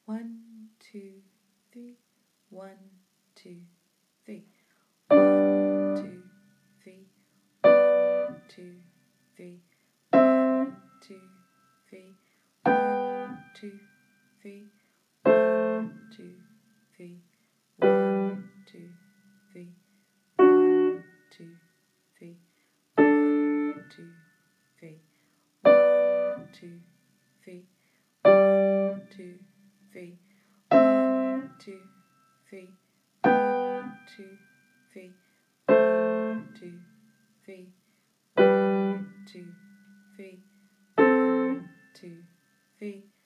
1, 2, 3. 1, 2, 3. 1, 2, 3. 1, 2, 3. 1, 2, 3. 1, 2, 3. 1, 2, 3. 1, 2, 3. 1, 2, 3. 1, 2, 3. 1, 2, 3. 1, 2, 3. 1, 2, 3. 1, 2, 3. 1, 2, 3. 1, 2, 3. 1, 2, 3.